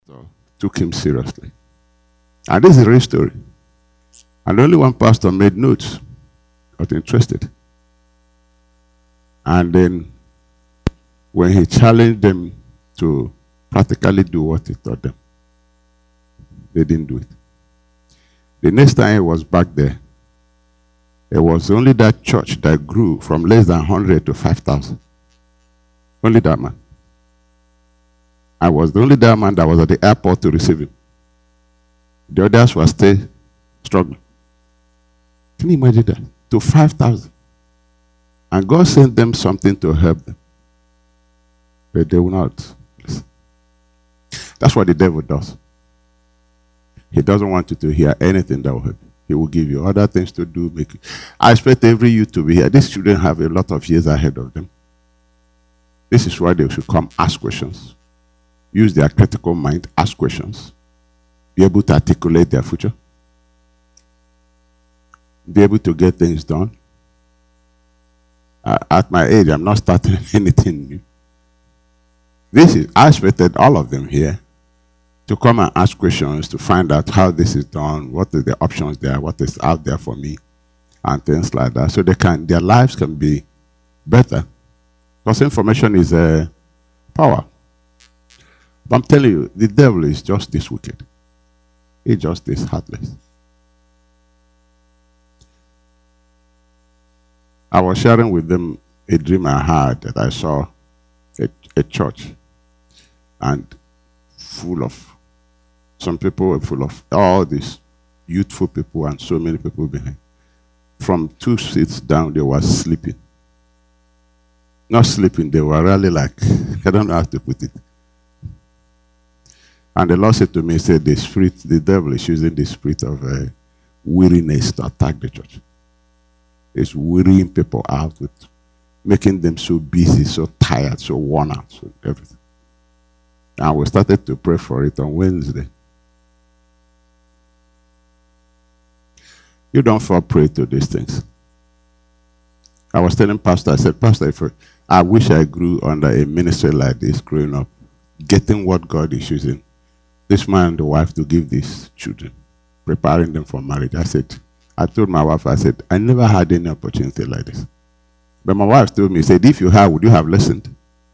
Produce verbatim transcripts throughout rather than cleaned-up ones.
pastor took him seriously. And this is a real story. And only one pastor made notes, got interested. And then when he challenged them to practically do what he taught them, they didn't do it. The next time he was back there, it was only that church that grew from less than one hundred to five thousand. Only that man. I was the only that man that was at the airport to receive him. The others were still struggling. Can you imagine that? To five thousand. And God sent them something to help them. But they will not listen. That's what the devil does. He doesn't want you to hear anything that will help you. He will give you other things to do. Make you. I expect every youth to be here. These children have a lot of years ahead of them. This is why they should come ask questions. Use their critical mind, ask questions. Be able to articulate their future. Be able to get things done. Uh, at my age, I'm not starting anything new. This is, I expected all of them here to come and ask questions, to find out how this is done, what are the options there, what is out there for me, and things like that. So they can, their lives can be better. Because information is uh, power. But I'm telling you, the devil is just this wicked. He's just this heartless. I was sharing with them a dream I had that I saw a, a church and full of, some people were full of all these youthful people and so many people behind. From two seats down, they were sleeping. Not sleeping, they were really like, I don't know how to put it. And the Lord said to me, he said, the spirit, the devil is using the spirit of uh, weariness to attack the church. It's wearying people out with making them so busy, so tired, so worn out, so everything. And we started to pray for it on Wednesday. You don't fall prey to these things. I was telling Pastor, I said, Pastor, if I wish I grew under a ministry like this growing up, getting what God is using this man and the wife to give these children, preparing them for marriage. I said, I told my wife, I said, I never had any opportunity like this. But my wife told me, said, if you have, would you have listened?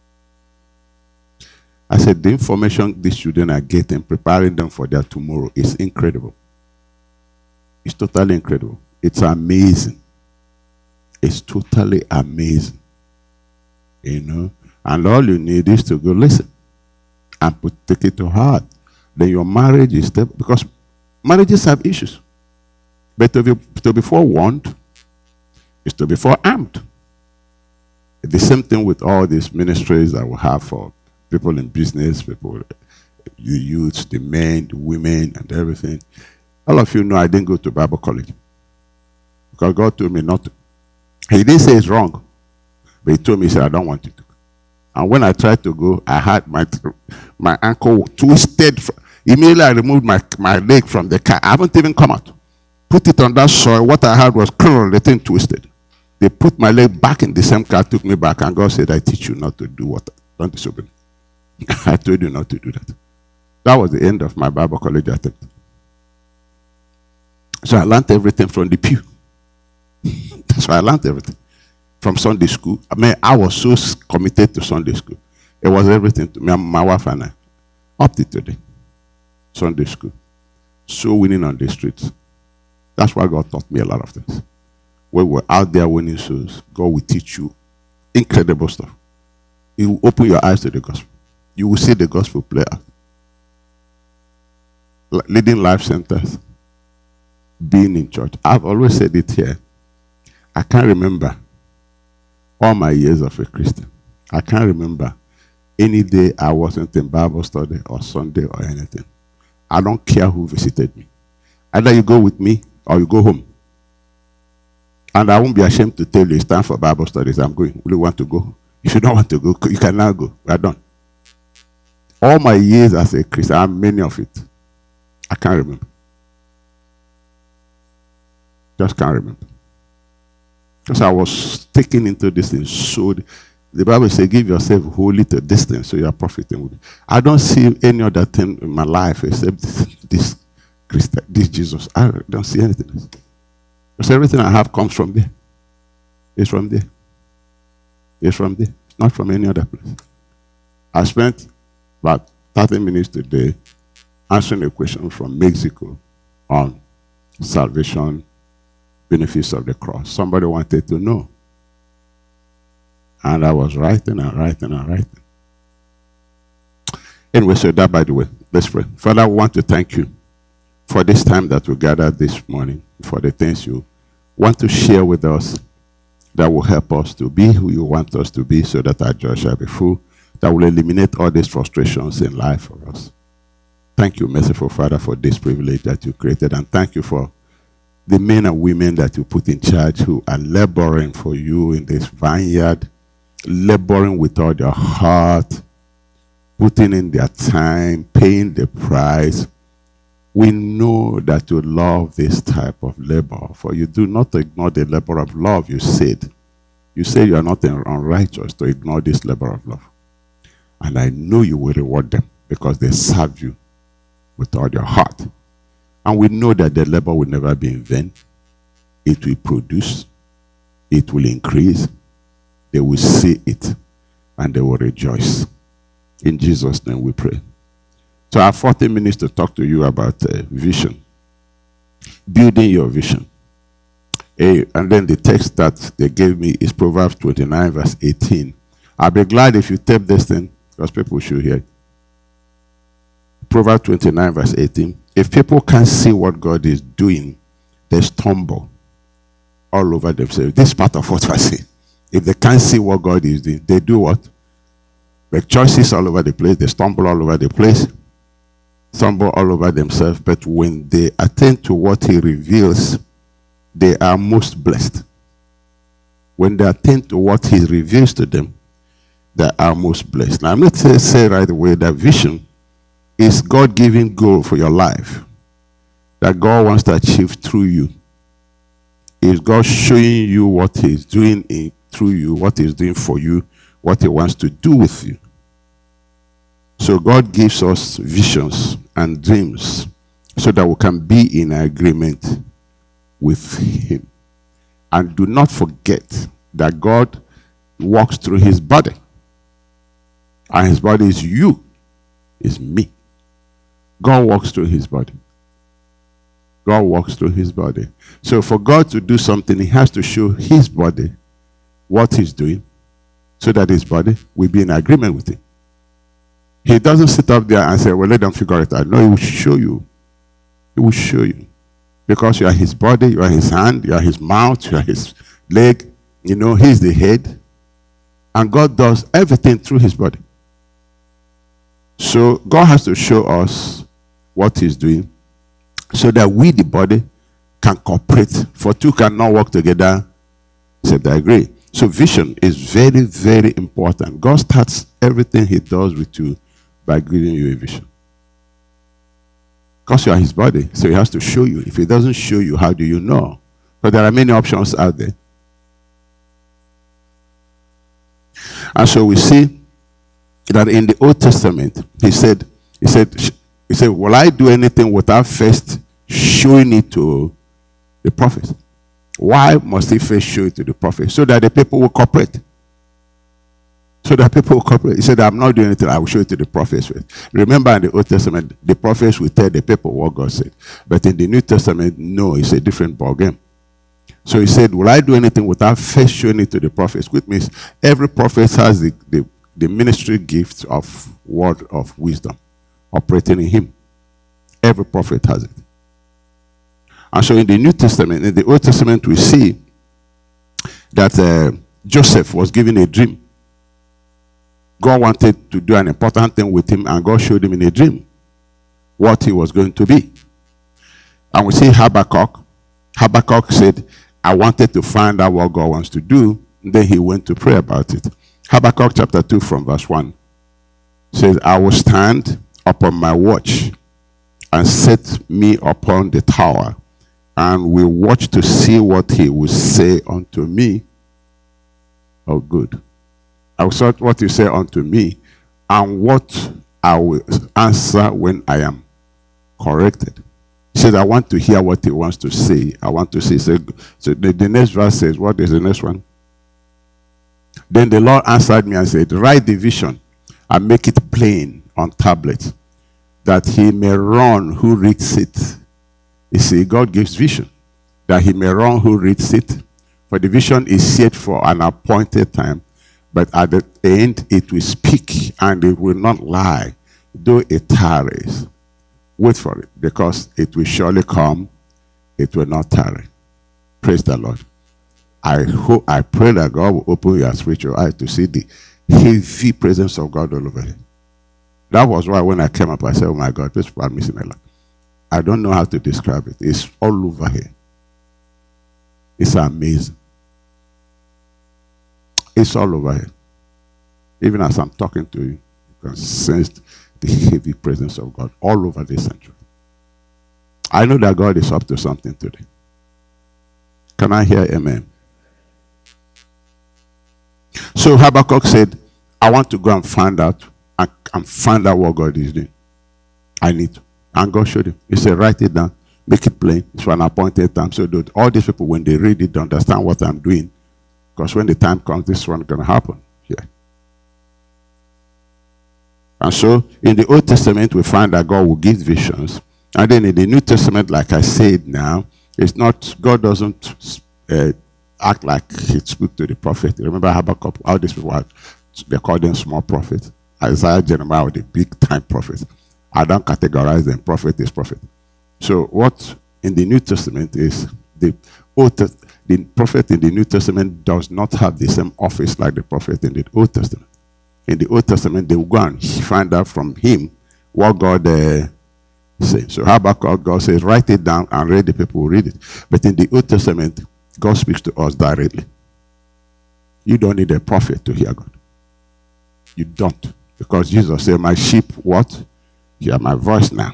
I said, the information these children are getting, preparing them for their tomorrow is incredible. It's totally incredible. It's amazing. It's totally amazing. You know? And all you need is to go listen and put, take it to heart. Then your marriage is stable, because marriages have issues. But to be, to be forewarned is to be forearmed. The same thing with all these ministries that we have for people in business, people, the youths, the men, the women, and everything. All of you know I didn't go to Bible college because God told me not to. He didn't say it's wrong, but he told me, he said, I don't want you to. And when I tried to go, I had my my ankle twisted. Immediately I removed my, my leg from the car. I haven't even come out. Put it on that soil. What I had was the thing twisted. They put my leg back in the same car, took me back, and God said, I teach you not to do what? Don't disobey. I told you not to do that. That was the end of my Bible college attempt. So I learned everything from the pew. That's why I learned everything. From Sunday school. I mean, I was so committed to Sunday school. It was everything to me, my wife and I. Up to today. Sunday school. So winning on the streets. That's why God taught me a lot of things. When we're out there winning souls, God will teach you incredible stuff. He will open your eyes to the gospel. You will see the gospel play out. Leading life centers. Being in church. I've always said it here. I can't remember all my years of a Christian. I can't remember any day I wasn't in Bible study or Sunday or anything. I don't care who visited me. Either you go with me or you go home. And I won't be ashamed to tell you it's time for Bible studies. I'm going. Will you want to go? If you don't want to go, you can now go. We are done. All my years as a Christian, and many of it, I can't remember. Just can't remember. Because I was taken into this thing so The Bible says, give yourself wholly to this thing, so you are profiting. I don't see any other thing in my life except this, this Christ, this Jesus. I don't see anything else. Because everything I have comes from there. It's from there. It's from there. It's not from any other place. I spent about thirty minutes today answering a question from Mexico on salvation, benefits of the cross. Somebody wanted to know. And I was writing and writing and writing. Anyway, so that by the way, let's pray. Father, I want to thank you for this time that we gathered this morning, for the things you want to share with us that will help us to be who you want us to be, so that our joy shall be full, that will eliminate all these frustrations in life for us. Thank you, merciful Father, for this privilege that you created, and thank you for the men and women that you put in charge who are laboring for you in this vineyard, laboring with all their heart, putting in their time, paying the price. We know that you love this type of labor, for you do not ignore the labor of love, you said. You say you are not unrighteous to ignore this labor of love. And I know you will reward them because they serve you with all your heart. And we know that the labor will never be in vain. It will produce. It will increase. They will see it. And they will rejoice. In Jesus' name we pray. So I have forty minutes to talk to you about uh, vision. Building your vision. Uh, and then the text that they gave me is Proverbs twenty-nine verse eighteen. I'll be glad if you tape this thing, because people should hear it. Proverbs twenty-nine verse eighteen. If people can't see what God is doing, they stumble all over themselves. This is part of what I say. If they can't see what God is doing, they do what? Make choices all over the place. They stumble all over the place. Stumble all over themselves. But when they attend to what he reveals, they are most blessed. When they attend to what he reveals to them, they are most blessed. Now, I'm not saying say right away that vision is God-given goal for your life that God wants to achieve through you. Is God showing you what he's doing in, through you, what he's doing for you, what he wants to do with you. So God gives us visions and dreams so that we can be in agreement with him. And do not forget that God walks through his body. And his body is you, is me. God walks through his body. God walks through his body. So for God to do something, he has to show his body what he's doing so that his body will be in agreement with it. He doesn't sit up there and say, well, let them figure it out. No, he will show you. He will show you. Because you are his body, you are his hand, you are his mouth, you are his leg. You know, he's the head. And God does everything through his body. So God has to show us what he's doing so that we, the body, can cooperate. For two cannot work together except they agree. So vision is very, very important. God starts everything he does with you by giving you a vision. Because you are his body, so he has to show you. If he doesn't show you, how do you know? But there are many options out there. And so we see that in the Old Testament, he said, he said, he said, will I do anything without first showing it to the prophet? Why must he first show it to the prophet? So that the people will cooperate. So that people will cooperate. He said, I'm not doing anything, I will show it to the prophets first. Remember in the Old Testament, the prophets will tell the people what God said. But in the New Testament, no, it's a different ballgame. So he said, will I do anything without first showing it to the prophets? Which means every prophet has the, the, the ministry gift of word of wisdom operating in him. Every prophet has it. And so in the New Testament, in the Old Testament, we see that uh, Joseph was given a dream. God wanted to do an important thing with him, and God showed him in a dream what he was going to be. And we see Habakkuk. Habakkuk said, I wanted to find out what God wants to do. And then he went to pray about it. Habakkuk chapter two from verse one says, I will stand upon my watch and set me upon the tower, and will watch to see what he will say unto me. Oh, good. I will sort what you say unto me, and what I will answer when I am corrected. He said, I want to hear what he wants to say. I want to say. So, so the, the next verse says, what is the next one? Then the Lord answered me and said, write the vision and make it plain on tablets, that he may run who reads it. You see, God gives vision, that he may run who reads it. For the vision is set for an appointed time, but at the end it will speak, and it will not lie, though it tarries. Wait for it, because it will surely come, it will not tarry. Praise the Lord. I hope, I pray that God will open your spiritual eyes to see the heavy presence of God all over it. That was why when I came up, I said, oh my God, this people are missing a lot. I don't know how to describe it. It's all over here. It's amazing. It's all over here. Even as I'm talking to you, you can sense the heavy presence of God all over this sanctuary. I know that God is up to something today. Can I hear amen? So Habakkuk said, I want to go and find out and, and find out what God is doing. I need to. And God showed him. He said, write it down, make it plain. It's for an appointed time. So that all these people, when they read it, they understand what I'm doing. Because when the time comes, this one is going to happen here. And so in the Old Testament, we find that God will give visions. And then in the New Testament, like I said now, it's not, God doesn't uh, act like he spoke to the prophet. Remember Habakkuk, all these people, are, they call them small prophets. Isaiah, Jeremiah, the big time prophets. I don't categorize them. Prophet is prophet. So what in the New Testament is the Old Testament, the prophet in the New Testament does not have the same office like the prophet in the Old Testament. In the Old Testament, they will go and find out from him what God uh, said. So Habakkuk, God says, write it down and read, the people will read it. But in the Old Testament, God speaks to us directly. You don't need a prophet to hear God. You don't. Because Jesus said, my sheep, what? Hear my voice now.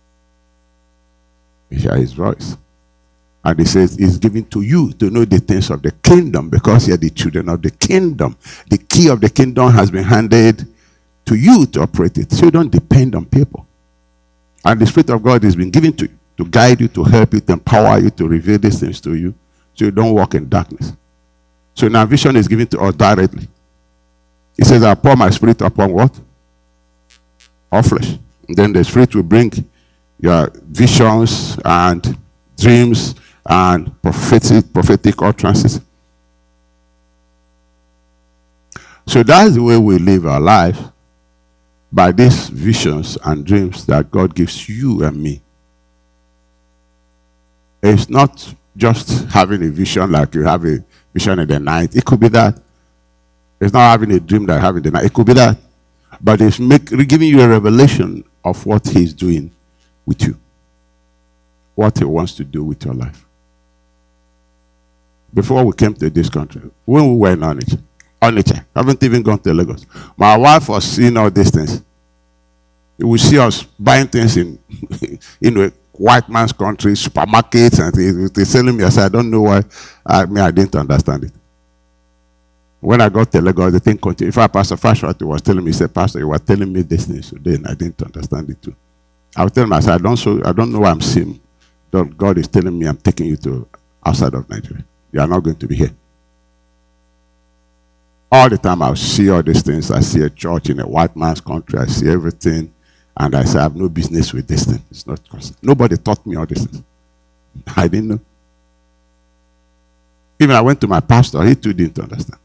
You hear his voice. And he says, it's given to you to know the things of the kingdom, because you're the children of the kingdom. The key of the kingdom has been handed to you to operate it. So you don't depend on people. And the Spirit of God has been given to you to guide you, to help you, to empower you, to reveal these things to you, so you don't walk in darkness. So now vision is given to us directly. He says, I pour my Spirit upon what? All flesh. And then the Spirit will bring your visions and dreams and prophetic, prophetic utterances. So that's the way we live our life, by these visions and dreams that God gives you and me. It's not just having a vision like you have a vision in the night. It could be that. It's not having a dream that you have in the night. It could be that. But it's make, giving you a revelation of what he's doing with you. What he wants to do with your life. Before we came to this country, when we were in Onitsha, Onitsha, haven't even gone to Lagos. My wife was seeing all these things. You will see us buying things in, in a white man's country, supermarkets, and they, they're selling me. I said, I don't know why. I mean, I didn't understand it. When I got to Lagos, the thing continued. In fact, Pastor Fashwati was telling me, he said, Pastor, you were telling me this thing today, and I didn't understand it too. I was telling him, I said, I don't, so, I don't know why I'm seeing. God is telling me I'm taking you to outside of Nigeria. You are not going to be here. All the time I see all these things. I see a church in a white man's country. I see everything. And I say, I have no business with this thing. It's not constant. Nobody taught me all these things. I didn't know. Even I went to my pastor. He too didn't understand.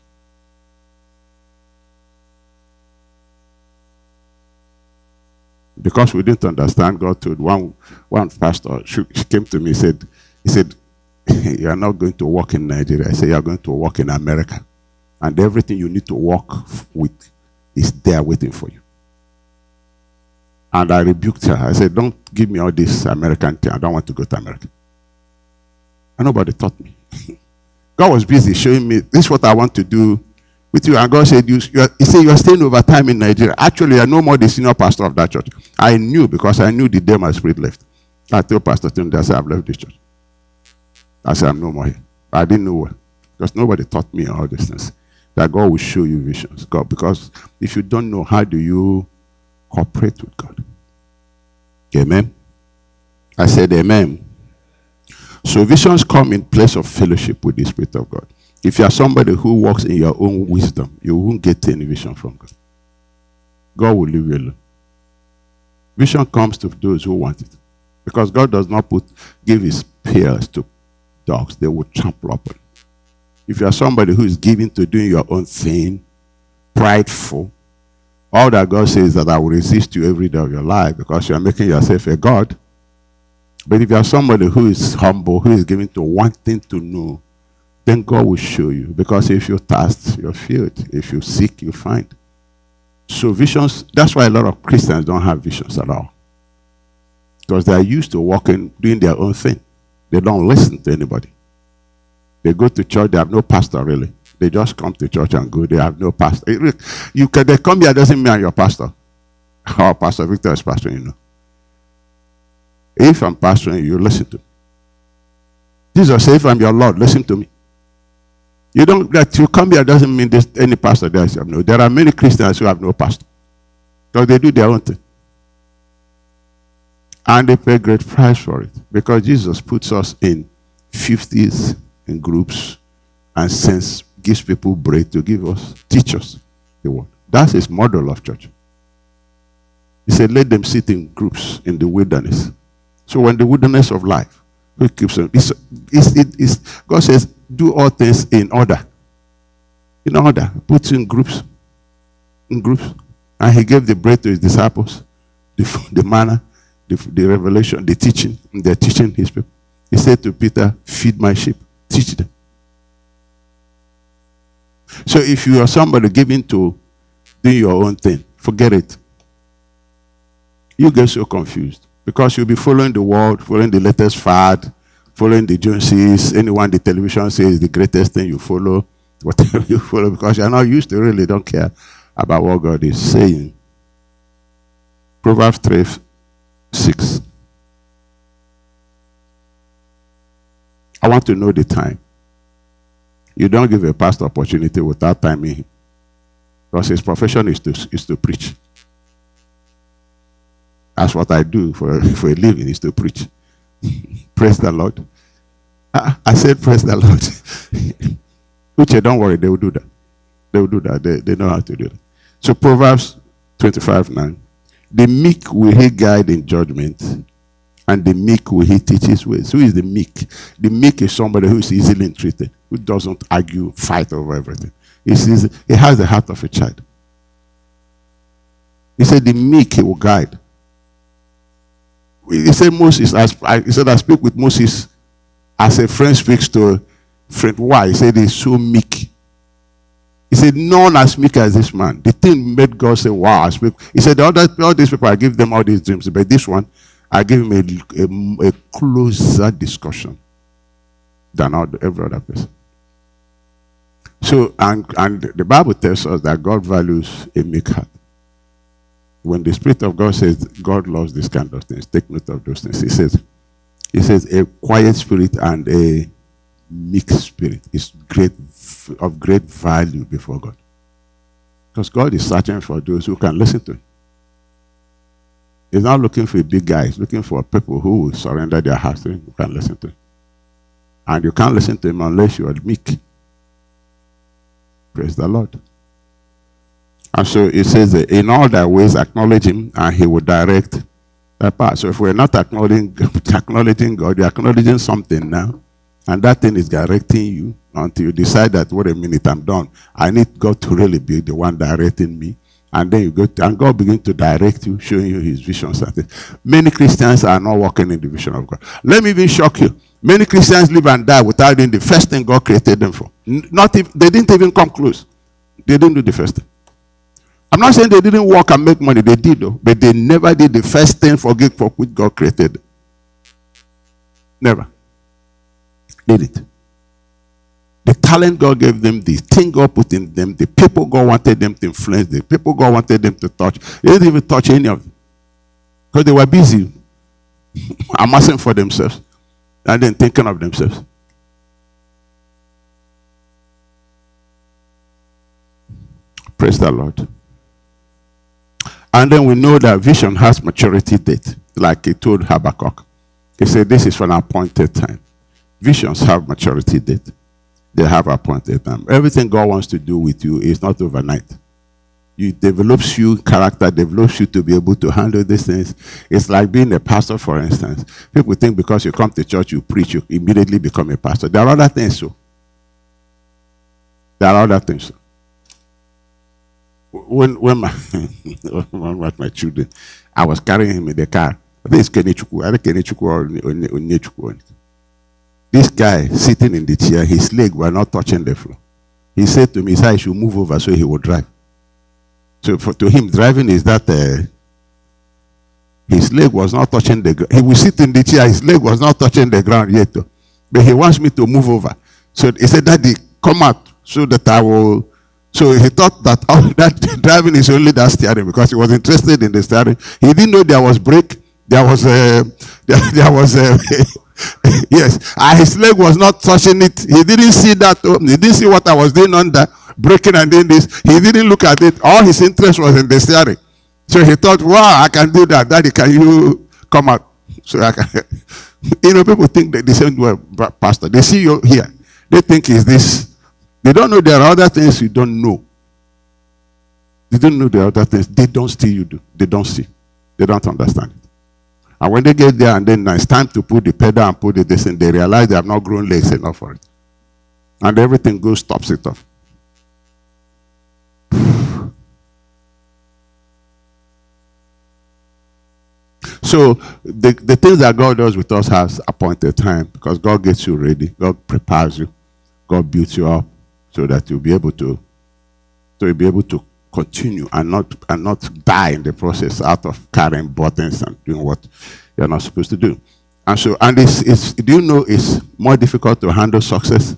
Because we didn't understand, God told one, one pastor, she, she came to me, he said, he said, you are not going to work in Nigeria. I said, you are going to work in America. And everything you need to work with is there waiting for you. And I rebuked her. I said, don't give me all this American thing. I don't want to go to America. And nobody taught me. God was busy showing me, this is what I want to do with you. And God said, you, you are, he said, you are staying over time in Nigeria. Actually, I know more the senior pastor of that church. I knew, because I knew the day my spirit left. I told Pastor Tunde, I said, I've left this church. I said, I'm no more here. But I didn't know where, because nobody taught me all these things. that God will show you visions. God, because if you don't know, how do you cooperate with God? Amen. I said amen. So visions come in place of fellowship with the Spirit of God. If you are somebody who walks in your own wisdom, you won't get any vision from God. God will leave you alone. Vision comes to those who want it. Because God does not put give his pears to dogs. They will trample upon. If you are somebody who is given to doing your own thing, prideful, all that God says is that I will resist you every day of your life because you are making yourself a God. But if you are somebody who is humble, who is given to wanting to know, then God will show you. Because if you thirst, you're filled. If you seek, you find. So visions, that's why a lot of Christians don't have visions at all. Because they are used to walking, doing their own thing. They don't listen to anybody. They go to church, they have no pastor really. They just come to church and go, they have no pastor. You can, they come here, doesn't mean I'm your pastor. Oh, Pastor Victor is pastoring, you know. If I'm pastoring you, listen to me. Jesus said, if I'm your Lord, listen to me. You don't, that you come here doesn't mean there's any pastor there. No, there are many Christians who have no pastor. Because they do their own thing. And they pay great price for it. Because Jesus puts us in fifties, in groups, and sends, gives people bread to give us, teach us the word. That's his model of church. He said, let them sit in groups in the wilderness. So when the wilderness of life, who keeps them, it's, it's, it, it's, God says, do all things in order. In order. Puts in groups. In groups. And he gave the bread to his disciples, the, the manna, the, the revelation, the teaching. And they're teaching his people. He said to Peter, feed my sheep. Teach them. So if you are somebody given to doing your own thing, forget it. You get so confused. Because you'll be following the world, following the latest fad, following the Joneses, anyone the television says the greatest thing you follow, whatever you follow, because you're not used to really don't care about what God is saying. Proverbs three, six. I want to know the time. You don't give a pastor opportunity without timing him. Because his profession is to, is to preach. That's what I do for, for a living, is to preach. Praise the Lord. I, I said, praise the Lord. Which, don't worry, they will do that. They will do that. They, they know how to do it. So Proverbs twenty-five, nine. The meek will he guide in judgment, and the meek will he teach his ways. Who is the meek? The meek is somebody who is easily entreated, who doesn't argue, fight over everything. He, says, he has the heart of a child. He said, the meek he will guide. He said, Moses, I, he said, I speak with Moses as a friend speaks to a friend. Why? He said, he's so meek. He said, none as meek as this man. The thing made God say, wow, I speak. He said, all, that, all these people, I give them all these dreams. But this one, I give him a, a, a closer discussion than all, every other person. So, and, and the Bible tells us that God values a meek heart. When the Spirit of God says God loves this kind of things, take note of those things. He says, he says a quiet spirit and a meek spirit is great, of great value before God. Because God is searching for those who can listen to him. He's not looking for a big guy. He's looking for people who will surrender their hearts to him, who can listen to him. And you can't listen to him unless you are meek. Praise the Lord. And so it says that in all thy ways acknowledge him and he will direct that path. So if we're not acknowledging, acknowledging God, you're acknowledging something now. And that thing is directing you until you decide that, wait a minute, I'm done. I need God to really be the one directing me. And then you go to, and God begins to direct you, showing you his visions. Many Christians are not walking in the vision of God. Let me even shock you. Many Christians live and die without doing the first thing God created them for. Not if, they didn't even come close. They didn't do the first thing. I'm not saying they didn't work and make money. They did, though. But they never did the first thing for which God created them. Never. Did it. The talent God gave them, the thing God put in them, the people God wanted them to influence, the people God wanted them to touch. They didn't even touch any of them. Because they were busy amassing for themselves and then thinking of themselves. Praise the Lord. And then we know that vision has maturity date, like he told Habakkuk. He said, this is for an appointed time. Visions have maturity date. They have appointed time. Everything God wants to do with you is not overnight. It develops you character, develops you to be able to handle these things. It's like being a pastor, for instance. People think because you come to church, you preach, you immediately become a pastor. There are other things, so. There are other things. So. When, when, my, when with my children, I was carrying him in the car. I think it's Kenichuku. I think Kenichuku or Onyechuku. This guy sitting in the chair, his legs were not touching the floor. He said to me, he said I should move over so he would drive. So for, to him, driving is that uh, his leg was not touching the ground. He would sit in the chair, his leg was not touching the ground yet. Though. But he wants me to move over. So he said, Daddy, come out so that I will. So he thought that all that driving is only that steering because he was interested in the steering. He didn't know there was brake. There was a, there, there was a, yes. And his leg was not touching it. He didn't see that. He didn't see what I was doing under braking and doing this. He didn't look at it. All his interest was in the steering. So he thought, wow, I can do that. Daddy, can you come out? So I can. You know, people think that the same way, Pastor. They see you here. They think it's this. They don't know there are other things you don't know. They don't know there are other things. They don't see you do. They don't see. They don't understand it. And when they get there and then it's time to put the pedal and put the this in, they realize they have not grown legs enough for it. And everything goes, stops it off. So the, the things that God does with us has appointed time because God gets you ready. God prepares you. God builds you up so that you'll be able to, so you'll be able to continue and not and not die in the process out of carrying burdens and doing what you're not supposed to do. And so, and it's, it's do you know it's more difficult to handle success?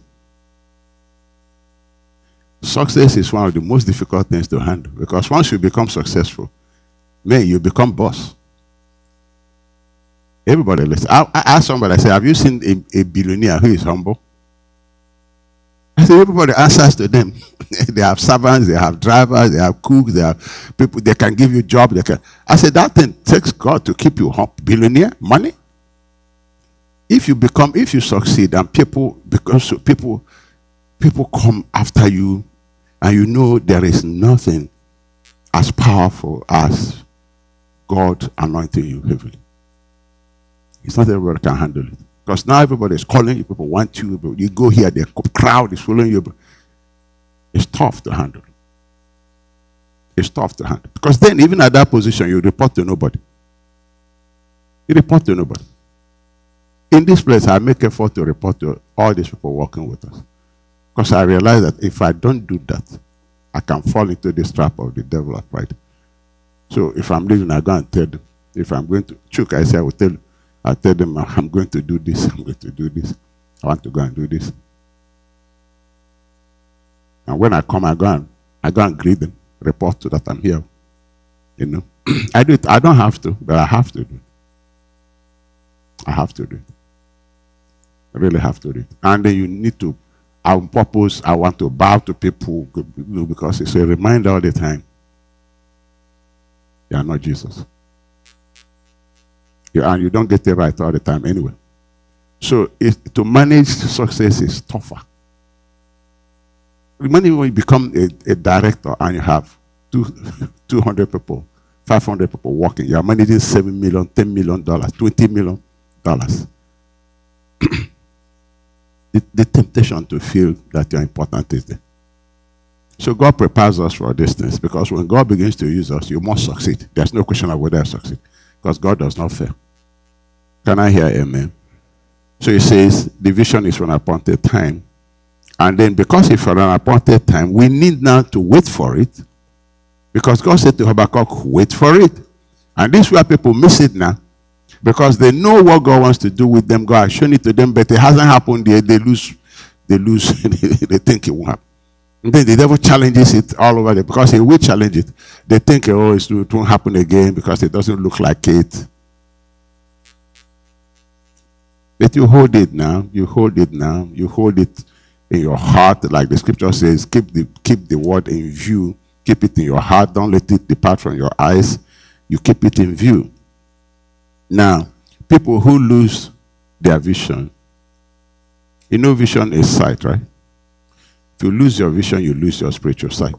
Success is one of the most difficult things to handle because once you become successful, man, you become boss. Everybody listen. I, I asked somebody, I said, have you seen a, a billionaire who is humble? I said, everybody answers to them. They have servants, they have drivers, they have cooks, they have people, they can give you a job. They can. I said, that thing takes God to keep you humble. Billionaire, money. If you become, if you succeed and people, because people, people come after you and you know there is nothing as powerful as God anointing you heavily. It's not everybody can handle it. Because now everybody is calling you, people want you, but you go here, the crowd is following you. It's tough to handle. It's tough to handle. Because then, even at that position, you report to nobody. You report to nobody. In this place, I make effort to report to all these people working with us. Because I realize that if I don't do that, I can fall into this trap of the devil of pride. So if I'm leaving, I go and tell them. If I'm going to, Chuk, I say, I will tell you. I tell them, I'm going to do this, I'm going to do this. I want to go and do this. And when I come, I go and, I go and greet them, report to that I'm here. You know, I do it. I don't have to, but I have to do it. I have to do it. I really have to do it. And then you need to, on purpose, I want to bow to people because it's a reminder all the time. You are not Jesus. You, and you don't get it right all the time anyway. So it, to manage success is tougher. When you become a, a director and you have two, two hundred people, five hundred people working, you are managing seven million, ten million dollars, twenty million dollars. the, the temptation to feel that you're important is there. So God prepares us for these things because when God begins to use us, you must succeed. There's no question of whether I succeed because God does not fail. Can I hear amen? So he says the vision is for an appointed time. And then because it's for an appointed time, we need now to wait for it. Because God said to Habakkuk, wait for it. And this is where people miss it now. Because they know what God wants to do with them. God has shown it to them, but it hasn't happened yet. They lose, they lose, they think it won't happen. And then the devil challenges it all over there because he will challenge it. They think, oh, it won't happen again because it doesn't look like it. But you hold it now, you hold it now, you hold it in your heart, like the scripture says, keep the, keep the word in view Keep it in your heart. Don't let it depart from your eyes. You keep it in view. Now, people who lose their vision, you know vision is sight, right? If you lose your vision, you lose your spiritual sight.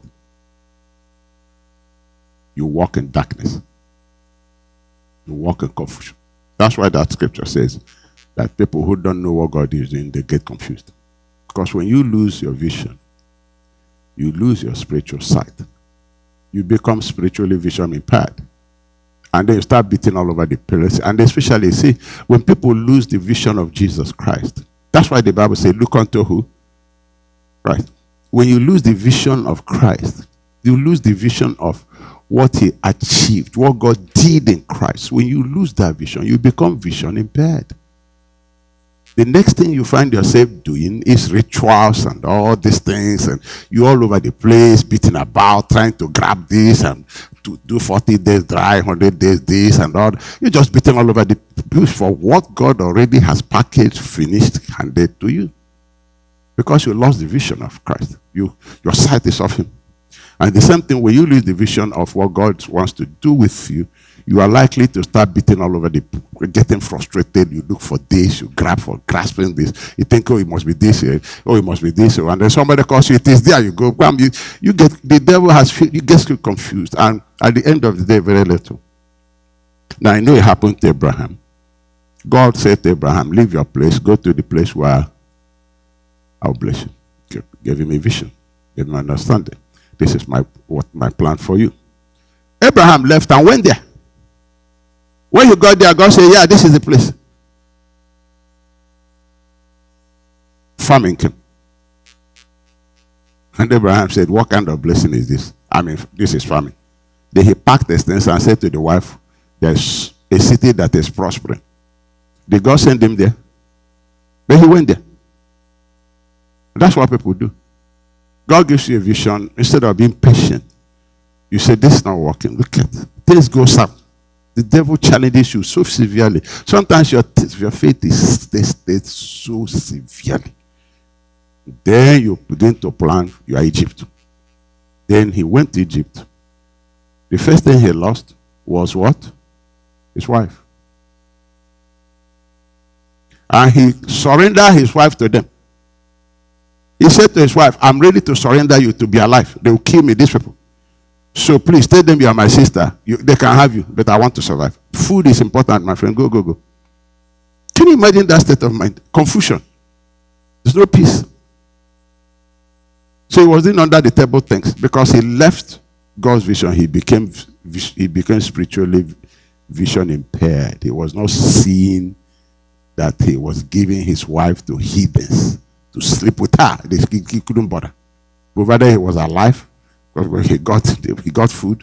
You walk in darkness. You walk in confusion. That's why that scripture says that people who don't know what God is doing, they get confused. Because when you lose your vision, you lose your spiritual sight. You become spiritually vision impaired. And then you start beating all over the place. And especially, see, when people lose the vision of Jesus Christ, that's why the Bible says, look unto who? Right. When you lose the vision of Christ, you lose the vision of what he achieved, what God did in Christ. When you lose that vision, you become vision impaired. The next thing you find yourself doing is rituals and all these things, and you're all over the place, beating about, trying to grab this and to do forty days dry, one hundred days this and all. You're just beating all over the place for what God already has packaged, finished, handed to you. Because you lost the vision of Christ. You, your sight is off him. And the same thing, when you lose the vision of what God wants to do with you, you are likely to start beating all over the, getting frustrated. You look for this, you grab for grasping this. You think, oh, it must be this, oh, it must be this. And then somebody calls you, it is there, you go, bam, you, you get, the devil has, you get confused. And at the end of the day, very little. Now, I know it happened to Abraham. God said to Abraham, leave your place, go to the place where I'll bless you. Gave him a vision, gave him understanding. This is my what my plan for you. Abraham left and went there. When he got there, God said, yeah, this is the place. Famine came. And Abraham said, what kind of blessing is this? I mean, this is famine. Then he packed the things and said to the wife, there's a city that is prospering. Did God send him there? But he went there. That's what people do. God gives you a vision. Instead of being patient, you say, this is not working. Look at it. Things go south. The devil challenges you so severely. Sometimes your, your faith is tested so severely. Then you begin to plan your Egypt. Then he went to Egypt. The first thing he lost was what? His wife. And he surrendered his wife to them. He said to his wife, I'm ready to surrender you to be alive. They will kill me, these people. So please tell them you are my sister. You, they can have you, but I want to survive. Food is important, my friend. Go, go, go. Can you imagine that state of mind? Confusion. There's no peace. So he was doing under the table things. Because he left God's vision, he became, he became spiritually vision impaired. He was not seeing that he was giving his wife to heathens to sleep with her. He, he couldn't bother. But whether he was alive, when he got, he got food.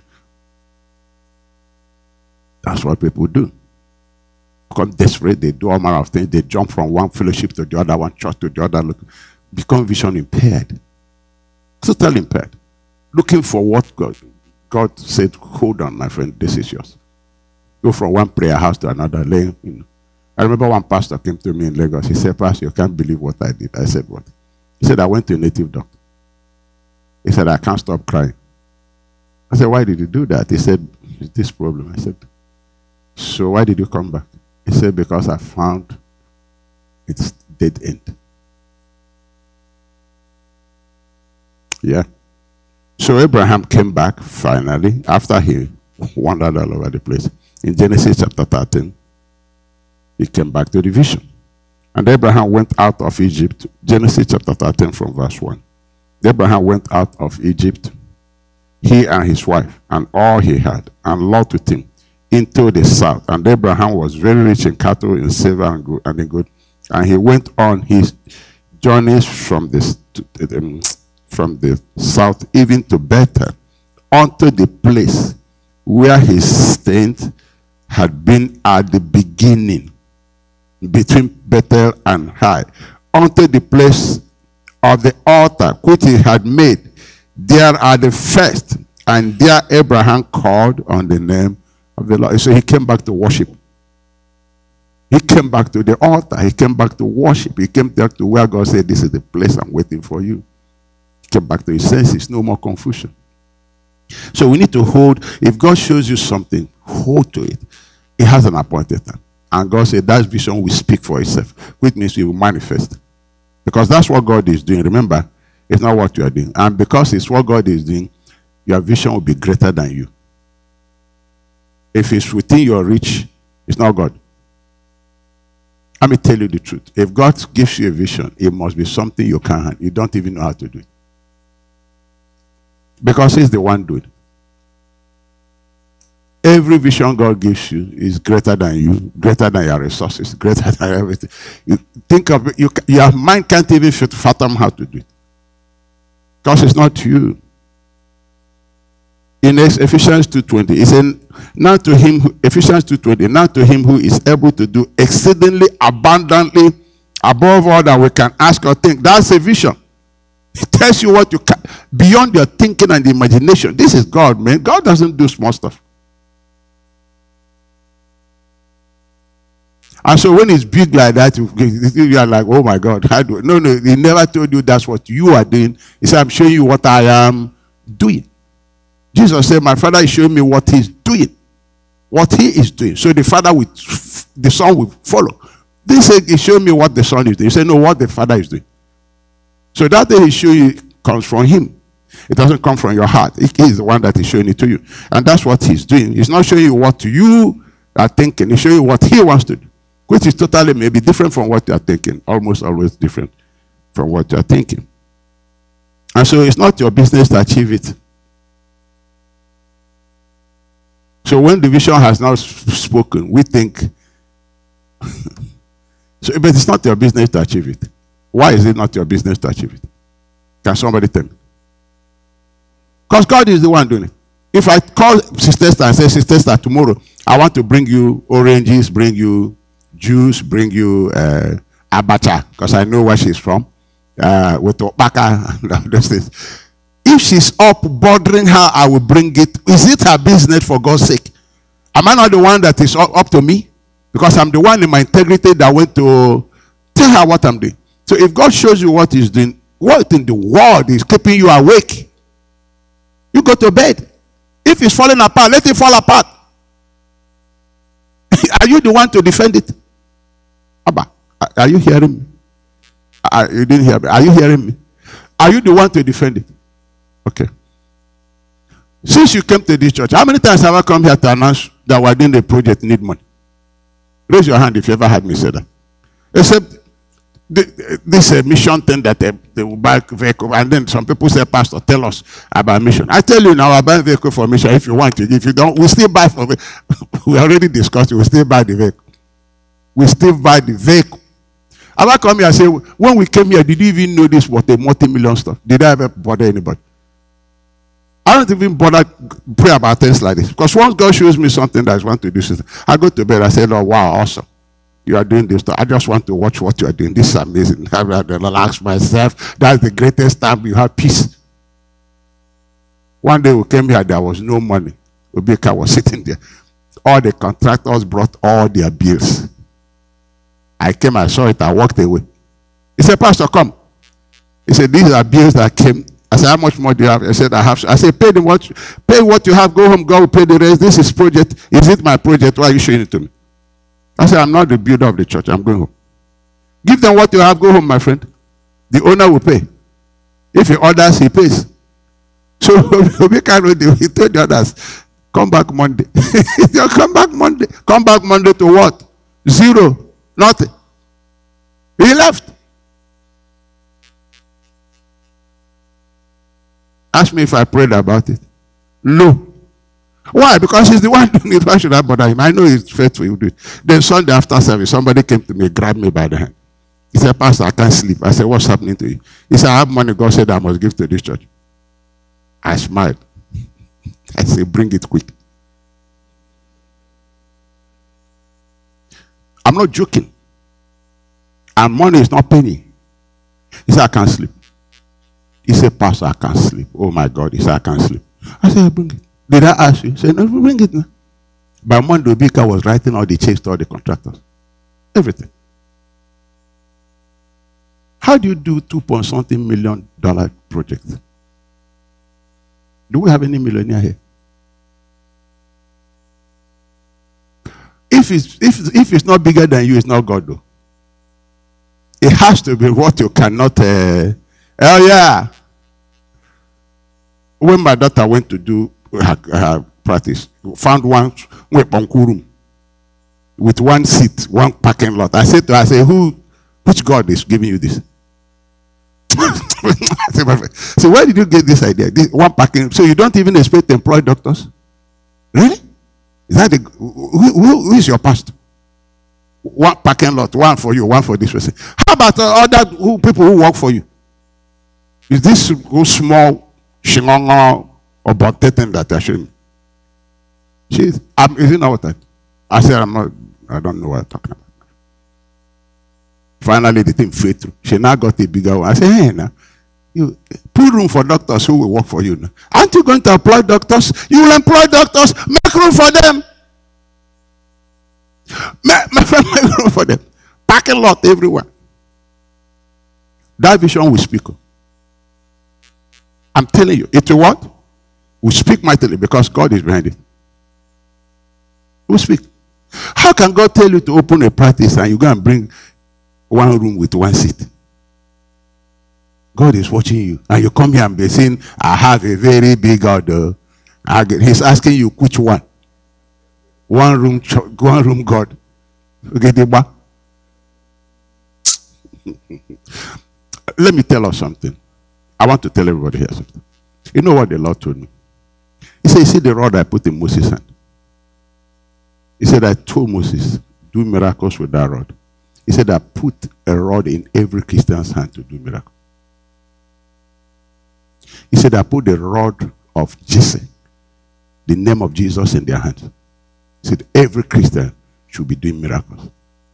That's what people do. Become desperate, they do all manner of things. They jump from one fellowship to the other, one church to the other. Look, become vision impaired. Totally impaired. Looking for what God, God said, hold on, my friend, this is yours. Go from one prayer house to another. Lay, you know. I remember one pastor came to me in Lagos. He said, Pastor, you can't believe what I did. I said, what? He said, I went to a native doctor. He said, I can't stop crying. I said, why did you do that? He said, it's this problem. I said, so why did you come back? He said, because I found it's dead end. Yeah. So Abraham came back finally after he wandered all over the place. In Genesis chapter thirteen, he came back to the vision. And Abraham went out of Egypt. Genesis chapter thirteen from verse one. Abraham went out of Egypt, he and his wife, and all he had, and Lot with him, into the south. And Abraham was very rich in cattle, in silver, and gold, and in gold. And he went on his journeys from the, um, from the south, even to Bethel, unto the place where his tent had been at the beginning, between Bethel and Hai, unto the place of the altar which he had made. There are the first, and there Abraham called on the name of the Lord. So he came back to worship. He came back to the altar. He came back to worship. He came back to where God said, this is the place I'm waiting for you. He came back to his senses. No more confusion. So we need to hold. If God shows you something, hold to it. It has an appointed time. And God said that vision will speak for itself, which means it will manifest. Because that's what God is doing. Remember, it's not what you are doing. And because it's what God is doing, your vision will be greater than you. If it's within your reach, it's not God. Let me tell you the truth. If God gives you a vision, it must be something you can't handle. You don't even know how to do it. Because He's the one doing it. Every vision God gives you is greater than you, greater than your resources, greater than everything. You think of it, you, your mind can't even fathom how to do it. Because it's not you. In Ephesians two twenty, it says, now to him, who, Ephesians two twenty, now to him who is able to do exceedingly abundantly above all that we can ask or think. That's a vision. It tells you what you can, beyond your thinking and imagination. This is God, man. God doesn't do small stuff. And so when it's big like that, you are like, oh my God, how do I? No, no, He never told you that's what you are doing. He said, I'm showing you what I am doing. Jesus said, my Father is showing me what He's doing. What He is doing. So the Father will, the Son will follow. They say, He's showing me what the Son is doing. He said, no, what the Father is doing. So that thing He's showing you comes from Him. It doesn't come from your heart. He is the one that is showing it to you. And that's what He's doing. He's not showing you what you are thinking. He's showing you what He wants to do. Which is totally maybe different from what you are thinking. Almost always different from what you are thinking. And so it's not your business to achieve it. So when the vision has now spoken, we think, so, but it's not your business to achieve it. Why is it not your business to achieve it? Can somebody tell me? Because God is the one doing it. If I call Sister Esther and say, Sister Esther, tomorrow, I want to bring you oranges, bring you juice, bring you uh, abacha, because I know where she's from, uh, with opaka and all those things. If she's up bothering her, I will bring it. Is it her business, for God's sake? Am I not the one that is up, up to me? Because I'm the one in my integrity that went to tell her what I'm doing. So if God shows you what He's doing, what in the world is keeping you awake? You go to bed. If it's falling apart, let it fall apart. Are you the one to defend it? Abba, are you hearing me? Are, you didn't hear me. Are you hearing me? Are you the one to defend it? Okay. Since you came to this church, how many times have I come here to announce that we're doing the project need money? Raise your hand if you ever heard me say that. Except the, this uh, mission thing that they, they will buy vehicle, and then some people say, Pastor, tell us about mission. I tell you now, I buy vehicle for mission if you want to. If you don't, we still buy for it. We already discussed it. We still buy the vehicle. We still buy the vehicle. Have I come here and say, when we came here, did you even know this was a multi-million stuff? Did I ever bother anybody? I don't even bother pray about things like this. Because once God shows me something that I want to do something, I go to bed, I say, Lord, wow, awesome. You are doing this stuff. I just want to watch what you are doing. This is amazing. I have to relax myself. That's the greatest time you have peace. One day we came here, there was no money. Obika was sitting there. All the contractors brought all their bills. I came, I saw it, I walked away. He said, Pastor, come. He said, these are bills that came. I said, how much more do you have? I said, I have. I said, pay them what, pay what you have, go home, God will pay the rest. This is project. Is it my project? Why are you showing it to me? I said, I'm not the builder of the church. I'm going home. Give them what you have, go home, my friend. The owner will pay. If he orders, he pays. So we can't wait. He told the others, come back Monday. Come back Monday. Come back Monday to what? Zero. Nothing. He left. Ask me if I prayed about it. No. Why? Because he's the one doing it. Why should I bother him? I know he's faithful. He'll do it. Then Sunday after service, somebody came to me, grabbed me by the hand. He said, Pastor, I can't sleep. I said, what's happening to you? He said, I have money God said I must give to this church. I smiled. I said, bring it quick. I'm not joking. And money is not penny. He said, I can't sleep. He said, Pastor, I can't sleep. Oh my God. He said, I can't sleep. I said, bring it. Did I ask you? He said, no, bring it now. By Monday, Obika was writing all the checks to all the contractors. Everything. How do you do two point something million dollar project? Do we have any millionaire here? If it's, if, if it's not bigger than you, it's not God, though. It has to be what you cannot. Uh, oh, yeah. When my daughter went to do her, her practice, found one room with one seat, one parking lot. I said to her, I said, Who, which God is giving you this? So where did you get this idea? This one parking. So you don't even expect to employ doctors? Really? Is that the, who, who, who is your pastor? One parking lot, one for you, one for this person. How about uh, other who, people who work for you? Is this who small shingongo or bonteten that they're showing me? She's, um, is it not what I, I said, I'm not, I don't know what I'm talking about. Finally, the thing fell through. She now got a bigger one. I said, hey, now, you put room for doctors who will work for you now. Aren't you going to employ doctors? You will employ doctors. Make room for them. Make, make, make room for them. Parking lot everywhere. That vision will speak. I'm telling you, it will what? Will speak mightily because God is behind it. Will speak. How can God tell you to open a practice and you go and bring one room with one seat? God is watching you. And you come here and be saying, I have a very big order. He's asking you which one? One room, one room God. Let me tell us something. I want to tell everybody here something. You know what the Lord told me? He said, you see the rod I put in Moses' hand? He said, I told Moses, do miracles with that rod. He said, I put a rod in every Christian's hand to do miracles. He said, I put the rod of Jesse, the name of Jesus, in their hands. He said, every Christian should be doing miracles.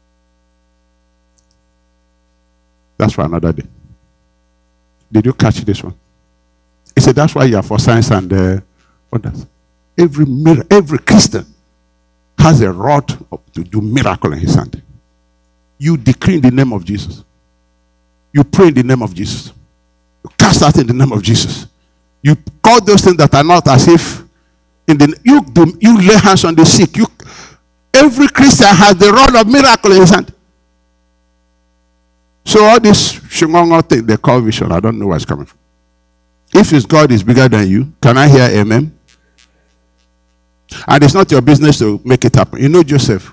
That's for another day. Did you catch this one? He said, that's why you are for signs and uh, wonders. Every, every Christian has a rod to do miracle in his hand. You decree in the name of Jesus. You pray in the name of Jesus. You cast out in the name of Jesus. You call those things that are not as if in the you do, you lay hands on the sick. You every Christian has the rod of miracle in his hand. So all this shingongo thing they call vision, I don't know where it's coming from. If his God is bigger than you, can I hear amen? And it's not your business to make it happen. You know Joseph.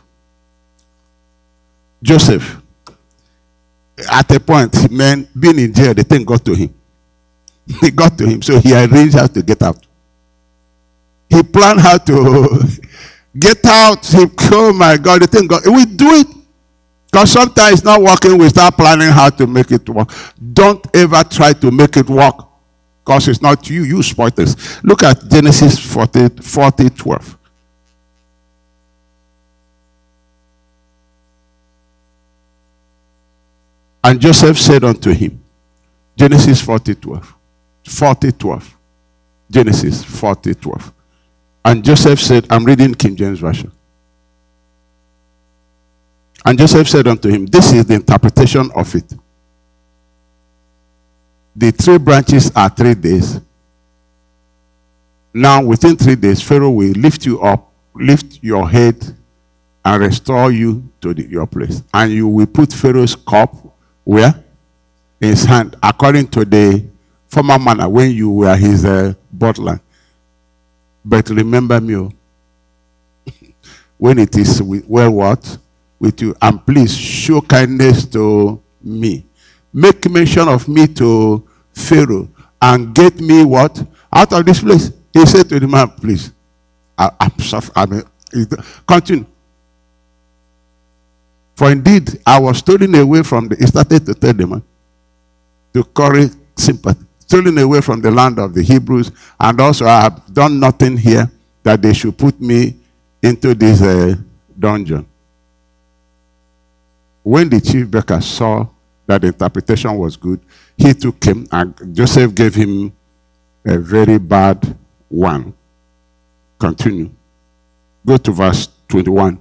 Joseph, at a point, man, being in jail, the thing got to him. He got to him, so he arranged how to get out. He planned how to get out. He, oh my God, the thing got. We do it because sometimes it's not working. We start planning how to make it work. Don't ever try to make it work because it's not you. You spoil this. Look at Genesis forty, forty, twelve. And Joseph said unto him, Genesis forty, twelve. forty, twelve. Genesis forty, twelve. And Joseph said, I'm reading King James Version. And Joseph said unto him, this is the interpretation of it. The three branches are three days. Now, within three days, Pharaoh will lift you up, lift your head, and restore you to the, your place. And you will put Pharaoh's cup where? In his hand, according to the former manner when you were his uh, butler. But remember me, when it is with, well what? With you. And please show kindness to me. Make mention of me to Pharaoh. And get me what? Out of this place. He said to the man, please. I, I'm sorry. I mean, continue. For indeed, I was stolen away from the, he started to tell the man, to curry sympathy, stolen away from the land of the Hebrews, and also I have done nothing here that they should put me into this uh, dungeon. When the chief baker saw that the interpretation was good, he took him, and Joseph gave him a very bad one. Continue. Go to verse twenty-one.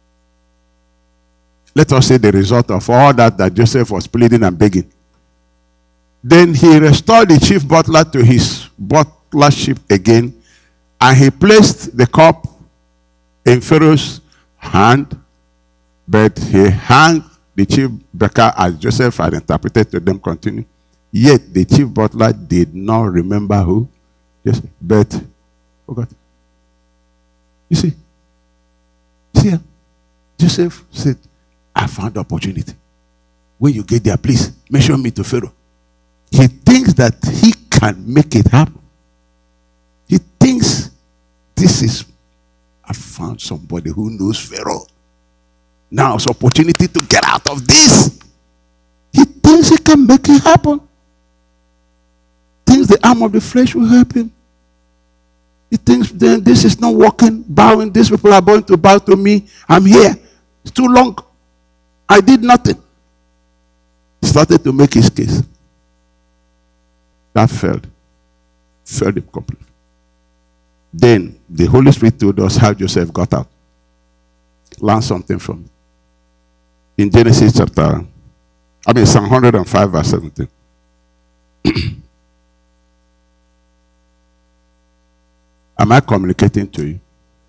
Let us say the result of all that that Joseph was pleading and begging. Then he restored the chief butler to his but butlership again, and he placed the cup in Pharaoh's hand, but he hanged the chief baker as Joseph had interpreted to them. Continue. Yet the chief butler did not remember who, yes, but forgot. You see, see, Joseph said, "I found the opportunity. When you get there, please mention me to Pharaoh." He thinks that he can make it happen. He thinks this is, I found somebody who knows Pharaoh. Now it's opportunity to get out of this. He thinks he can make it happen. Thinks the arm of the flesh will help him. He thinks then this is not working, bowing. These people are going to bow to me. I'm here. It's too long. I did nothing. He started to make his case. That failed. Failed him completely. Then the Holy Spirit told us how Joseph got out. Learn something from it. In Genesis chapter, I mean Psalm one hundred five verse seventeen. Am I communicating to you?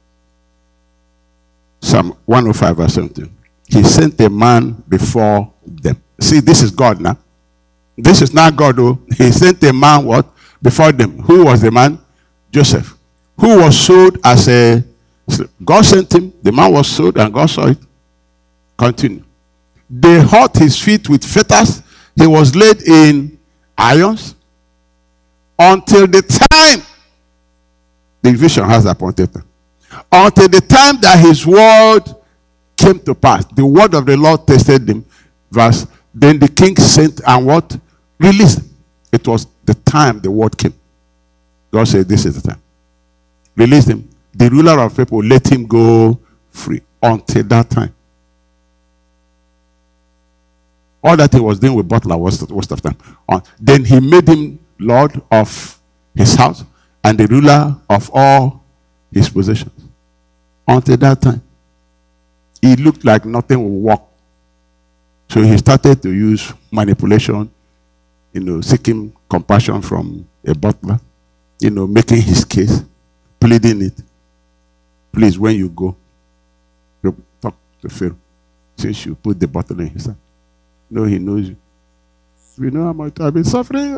Psalm one oh five verse seventeen. He sent a man before them. See, this is God now. This is not God, though. He sent a man what? Before them. Who was the man? Joseph. Who was sold as a slave. God sent him. The man was sold and God saw it. Continue. They hurt his feet with fetters. He was laid in irons until the time the vision has appointed him. Until the time that his word came to pass. The word of the Lord tested him. Verse. Then the king sent and what? Released. It was the time the word came. God said, this is the time. Release him. The ruler of people let him go free until that time. All that he was doing with butler was the waste of time. Then he made him lord of his house and the ruler of all his possessions. Until that time, he looked like nothing would work. So he started to use manipulation, you know, seeking compassion from a butler, you know, making his case, pleading it. Please, when you go, talk to Pharaoh. Since you put the bottle in his hand. No, he knows you. We know how much I've been suffering.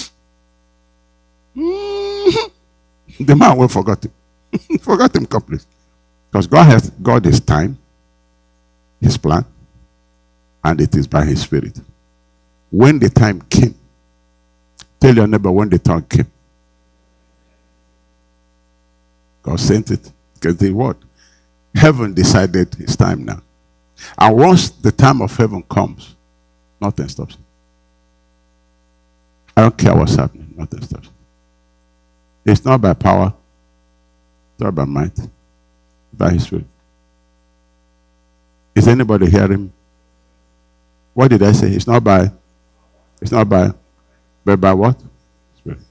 Mm-hmm. The man will forget him. Forgot him completely. Because God has God is time, his plan, and it is by his spirit. When the time came, tell your neighbor when the time came. God sent it. Because the word. Heaven decided it's time now. And once the time of heaven comes, nothing stops. I don't care what's happening. Nothing stops. It's not by power. It's not by might. It's by his spirit. Is anybody hearing? What did I say? It's not by, it's not by, but by what? Spirit.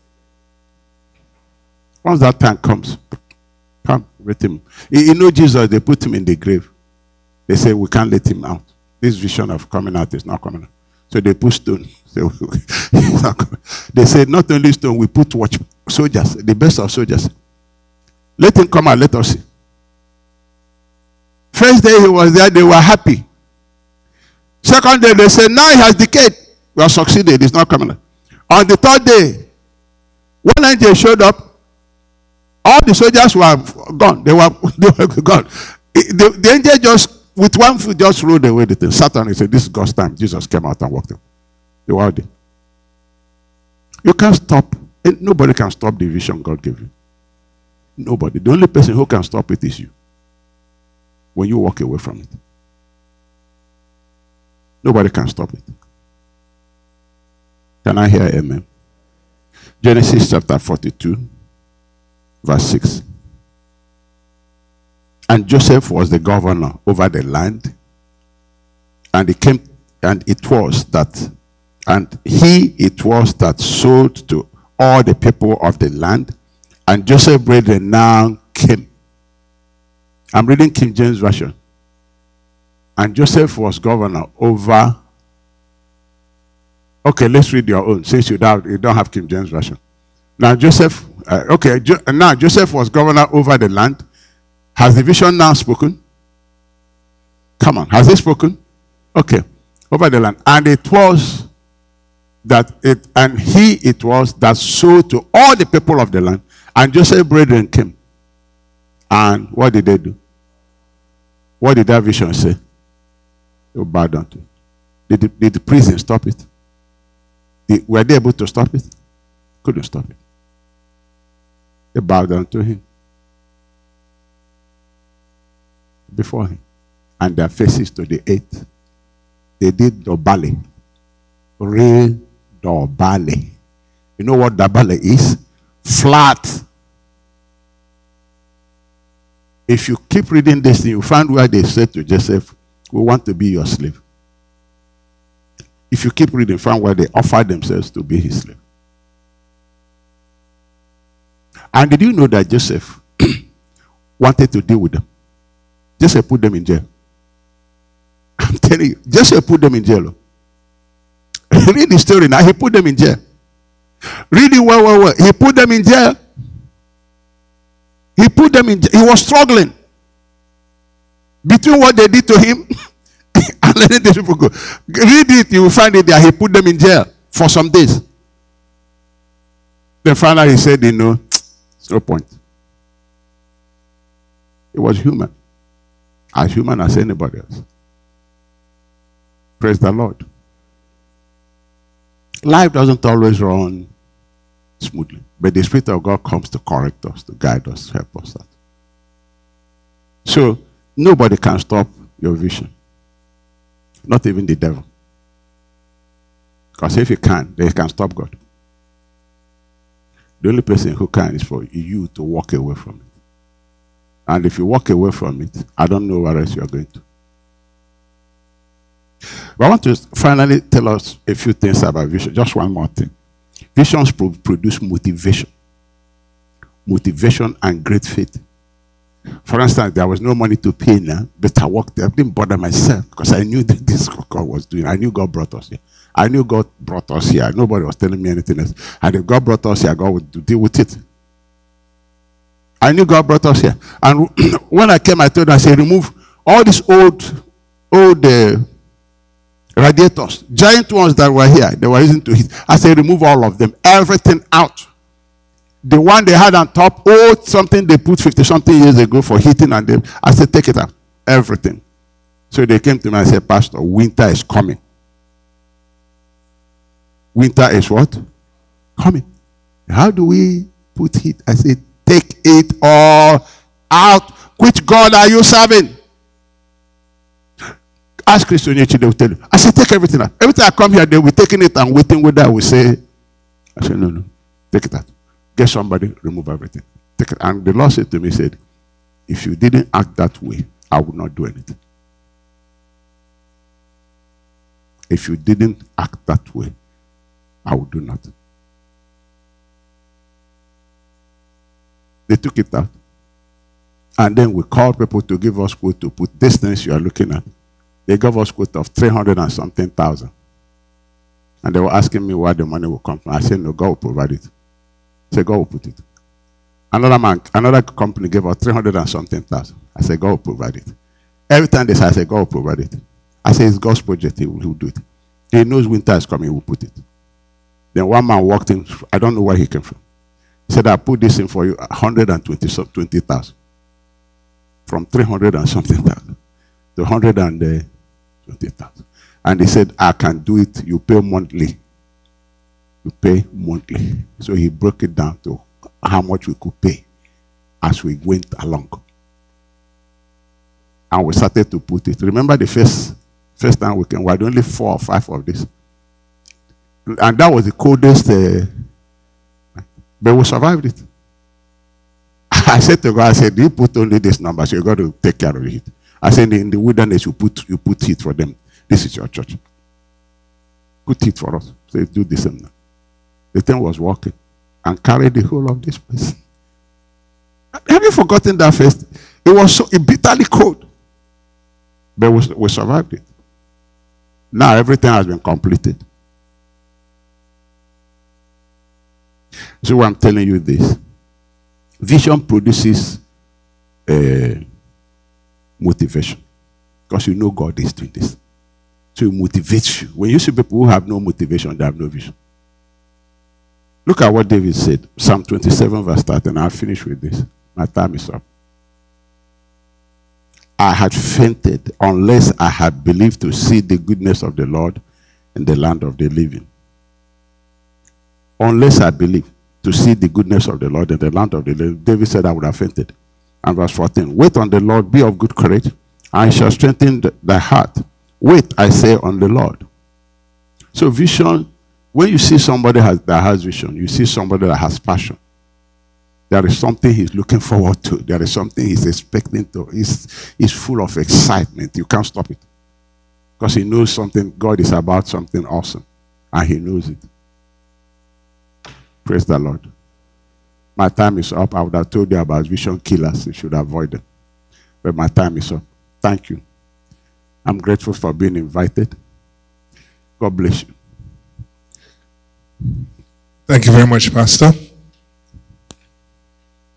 Once that time comes, come with him. You, you know Jesus, they put him in the grave. They say, we can't let him out. This vision of coming out is not coming out. So they put stone. So they said, not only stone, we put watch soldiers, the best of soldiers. Let him come out, let us see. First day he was there, they were happy. Second day, they said, now he has decayed. We have succeeded, it's not coming out. On the third day, one angel showed up. All the soldiers were gone. They were, they were gone. The, the angel just, with one foot, just rolled away the thing. Satan, he said, this is God's time. Jesus came out and walked him. They were out there. You can't stop. Nobody can stop the vision God gave you. Nobody. The only person who can stop it is you. When you walk away from it. Nobody can stop it. Can I hear amen? Genesis chapter forty-two, verse six. And Joseph was the governor over the land. And it came, and it was that, and he it was that sold to all the people of the land. And Joseph's brethren now came. I'm reading King James Version. And Joseph was governor over. Okay, let's read your own, since you don't, you don't have King James Version. Now Joseph, Uh, okay, jo now Joseph was governor over the land. Has the vision now spoken? Come on, has he spoken? Okay, over the land. And it was that it, and he it was that sold to all the people of the land. And Joseph's brethren came. And what did they do? What did that vision say? They bowed down to it. Did the, did the prison stop it? Did, were they able to stop it? Couldn't stop it. They bowed down to him. Before him. And their faces to the earth. They did dobale. Real dobale. You know what dobale is? Flat. If you keep reading this thing, you find where they said to Joseph, we want to be your slave. If you keep reading, find where they offered themselves to be his slave. And did you know that Joseph wanted to deal with them? Joseph put them in jail. I'm telling you, Joseph put them in jail. Read the story now. He put them in jail. Read it well, well, well. He put them in jail. He put them in jail. He was struggling between what they did to him and letting these people go. Read it, you will find it there. He put them in jail for some days. Then finally he said, you know, it's no point. He was human. As human as anybody else. Praise the Lord. Life doesn't always run smoothly. But the Spirit of God comes to correct us, to guide us, to help us out. So, nobody can stop your vision. Not even the devil. Because if he can, they can stop God. The only person who can is for you to walk away from it. And if you walk away from it, I don't know where else you are going to. But I want to finally tell us a few things about vision. Just one more thing. Visions pro produce motivation. Motivation and great faith. For instance, there was no money to pay now, but I worked. I didn't bother myself because I knew that this God was doing. I knew God brought us here. I knew God brought us here. Nobody was telling me anything else. And if God brought us here, God would deal with it. I knew God brought us here. And when I came, I told him, I said, remove all these old, old uh, radiators, giant ones that were here, they were using to heat. I said, remove all of them, everything out. The one they had on top, old something they put fifty something years ago for heating, and they, I said, take it out, everything. So they came to me and said, Pastor, winter is coming. Winter is what? Coming. How do we put heat? I said, take it all out. Which God are you serving? Ask Christian Yachi, they will tell you. I said, take everything out. Every time I come here, they will be taking it and waiting whether I will say, I said, no, no, take it out. Get somebody, remove everything. Take it. And the Lord said to me, said, if you didn't act that way, I would not do anything. If you didn't act that way, I would do nothing. They took it out. And then we called people to give us quote to put these things you are looking at. They gave us quote of three hundred and something thousand. And they were asking me where the money will come from. I said, no, God will provide it. I said, God will put it. Another man, another company gave us three hundred and something thousand. I said, God will provide it. Every time they say, I said, God will provide it. I said, it's God's project, he will, he will do it. He knows winter is coming, he will put it. Then one man walked in, I don't know where he came from. He said, I put this in for you, one hundred twenty thousand. From three hundred and something thousand to one hundred twenty thousand. And he said, I can do it, you pay monthly. You pay monthly. So he broke it down to how much we could pay as we went along. And we started to put it. Remember the first, first time we came, we had only four or five of this. And that was the coldest, uh, but we survived it. I said to God, I said, you put only this number, so you got to take care of it. I said, in the wilderness, you put you put it for them. This is your church. Put it for us. So do the same now. The thing was walking and carried the whole of this place. Have you forgotten that first? It was so bitterly cold. But we, we survived it. Now everything has been completed. So I'm telling you this. Vision produces uh, motivation. Because you know God is doing this. So it motivates you. When you see people who have no motivation, they have no vision. Look at what David said. Psalm twenty-seven verse thirteen. I'll finish with this. My time is up. I had fainted unless I had believed to see the goodness of the Lord in the land of the living. Unless I believe to see the goodness of the Lord in the land of the living. David said I would have fainted. And verse fourteen. Wait on the Lord, be of good courage, and he shall strengthen thy heart. Wait, I say, on the Lord. So vision, when you see somebody has, that has vision, you see somebody that has passion. There is something he's looking forward to. There is something he's expecting to. He's, he's full of excitement. You can't stop it. Because he knows something, God is about something awesome. And he knows it. Praise the Lord. My time is up. I would have told you about vision killers. You should avoid them. But my time is up. Thank you. I'm grateful for being invited. God bless you. Thank you very much, Pastor.